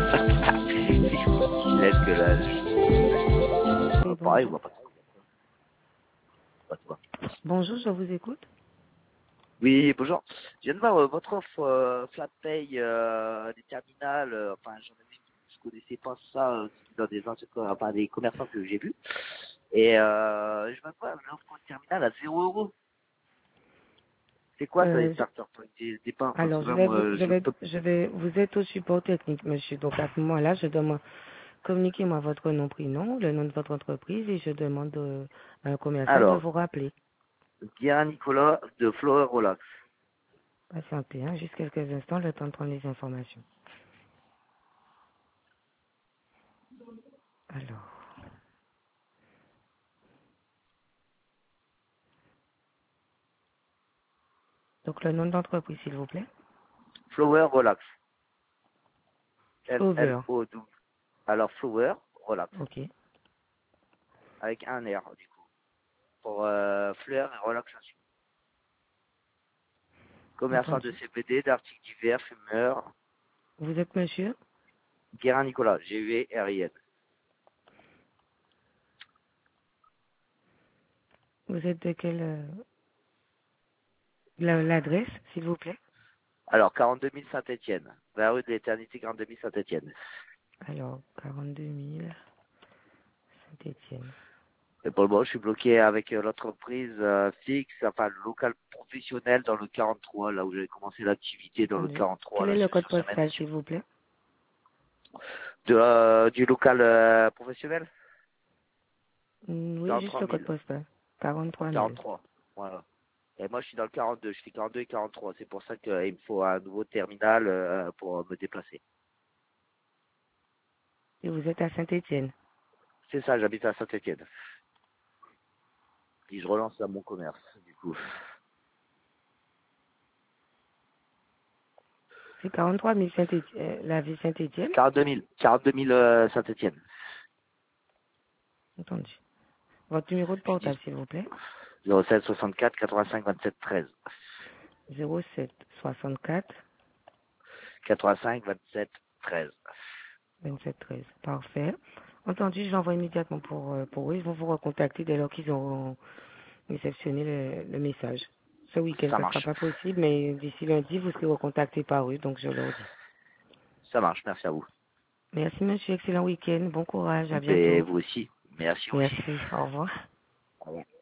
Il laisse que là. Oui, Pareil, on bonjour. va pas trop. Pas toi. Bonjour, je vous écoute. Oui, bonjour. Je viens de voir votre offre flat pay des terminales. Enfin, j'en ai vu, je connaissais pas ça. C'était dans des anciens, enfin, des commerçants que j'ai vus. Et je me vois l'offre terminale à 0 €. C'est quoi ça, les Euh, je- starter points des départs? Parce alors, que là, moi, je peux. vous êtes au support technique, monsieur. Donc, à ce moment-là, je demande, communiquez-moi votre nom, prénom, le nom de votre entreprise et je demande à un commercial de Alors, vous rappeler. Guérin Nicolas de Flower Relax. Patientez, hein, juste quelques instants, le temps de prendre les informations. Alors, donc le nom de l'entreprise, s'il vous plaît. Flower Relax. Flower. Flow. Alors, Flower Relax. Ok. Avec un R, du coup. Pour fleurs et relaxation. Commerçant de Entendu. CBD, d'articles divers, fumeurs. Vous êtes monsieur? Guérin Nicolas, G-U-E-R-I-N. Vous êtes de quelle, l'adresse, s'il vous plaît? Alors, 42 000 Saint-Étienne. La rue de l'éternité, 42 000 Saint-Étienne. Alors, 42 000, Saint-Étienne. Et pour le moment, je suis bloqué avec l'entreprise fixe, enfin le local professionnel dans le 43, là où j'avais commencé l'activité dans le Entendu. 43, Quel est là, le je code cherche ma postal, mission. s'il vous plaît? Du local professionnel Oui, juste 43 le code 000. postal. 43 000. 43, voilà. Et moi, je suis dans le 42, je fais 42 et 43. C'est pour ça qu'il me faut un nouveau terminal pour me déplacer. Et vous êtes à Saint-Étienne. C'est ça, j'habite à Saint-Étienne. Puis je relance à mon commerce, du coup. C'est 43 000 Saint-Étienne, la ville Saint-Étienne. 42 000 Saint-Étienne. Entendu. Votre numéro de Je dis portable, s'il vous plaît. 07 64 85 27 13. 07 64 85 27 13. 27 13. Parfait. Entendu, je l'envoie immédiatement pour eux. Ils vont vous recontacter dès lors qu'ils auront réceptionné le message. Ce week-end, Ça ça ne sera marche. pas possible, mais d'ici lundi, vous serez recontacté par eux, donc je leur dis. Ça marche, merci à vous. Merci, monsieur. Excellent week-end. Bon courage. À Et bientôt. vous aussi. Merci aussi. Merci. Au revoir. Au revoir.